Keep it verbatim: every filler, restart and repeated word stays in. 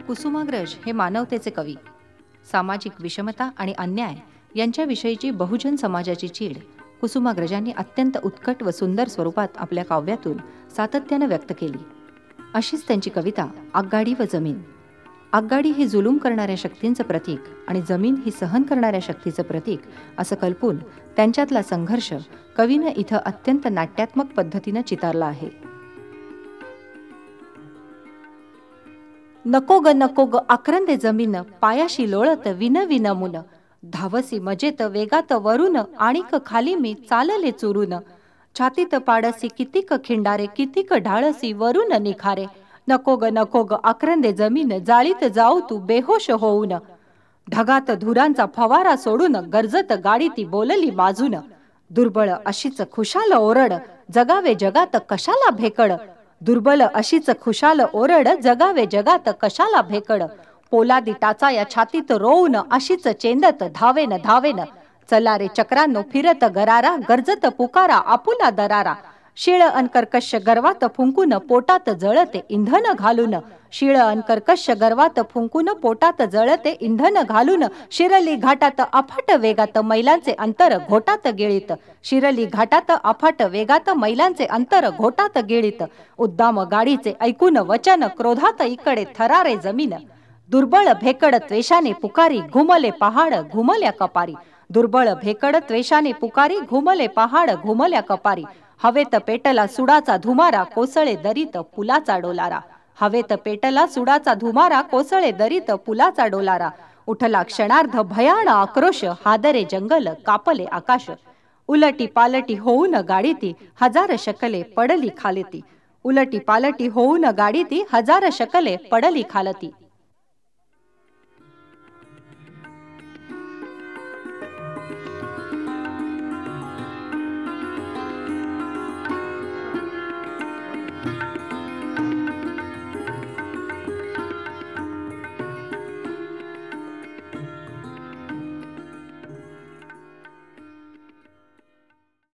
कुसुमाग्रज हे मानवतेचे कवी. सामाजिक विषमता आणि अन्याय यांच्याविषयीची बहुजन समाजाची चीड कुसुमाग्रजांनी अत्यंत उत्कट व सुंदर स्वरूपात आपल्या काव्यातून सातत्याने व्यक्त केली. अशीच त्यांची कविता आगगाडी व जमीन. आगगाडी ही जुलूम करणाऱ्या शक्तींचं प्रतीक आणि जमीन ही सहन करणाऱ्या शक्तीचं प्रतीक असं कल्पून त्यांच्यातला संघर्ष कवीनं इथं अत्यंत नाट्यात्मक पद्धतीनं चितारला आहे. नको ग नको ग आक्रंदे जमीन, पायाशी लोळत विन विन मुन, धावसी मजेत वेगात वरून, आणिक खाली मी चालले चुरून, छातीत पाडसी कितीक खिंडारे, कितीक ढाळसी वरून निखारे, नको ग नको ग आक्रंदे जमीन, जाळीत जाऊ तू बेहोश होऊन, ढगात धुरांचा फवारा सोडून, गरजत गाडी ती बोलली माजून, दुर्बळ अशीच खुशाल ओरड, जगावे जगात कशाला भेकड, दुर्बल अशीच खुशाल ओरड, जगावे जगात कशाला भेकड, पोलादी टाचा या छातीत रोवून, अशीच चेंदत धावेन धावेन, चला रे चक्रांनो फिरत गरारा, गरजत पुकारा आपुला दरारा, शिळ अनकर्कश गर्वात फुंकून, पोटात जळते इंधन घालून, शिळ अनकर्कश गर्वात फुंकून, पोटात जळते इंधन घालून, शिरली घाटात अफाट वेगात मैलांचे अंतर घोटात गिळीत, शिरली घाटात अफाट वेगात मैलांचे अंतर घोटात गिळीत, उद्दाम गाडीचे ऐकून वचन, क्रोधात इकडे थरारे जमीन, दुर्बळ भेकड त्वेषाने पुकारी, घुमले पहाड घुमल्या कपारी, दुर्बळ भेकड त्वेषाने पुकारी, घुमले पहाड घुमल्या कपारी, हवेत पेटला सुडाचा धुमारा, कोसळे दरीत पुलाचा डोलारा, हवेत पेटला सुडाचा धुमारा, कोसळे दरीत पुलाचा डोलारा, उठला क्षणार्ध भयान आक्रोश, हादरे जंगल कापले आकाश, उलटी पालटी होऊन गाडी ती हजार शकले पडली खालती, उलटी पालटी होऊन गाडी ती हजार शकले पडली खालती.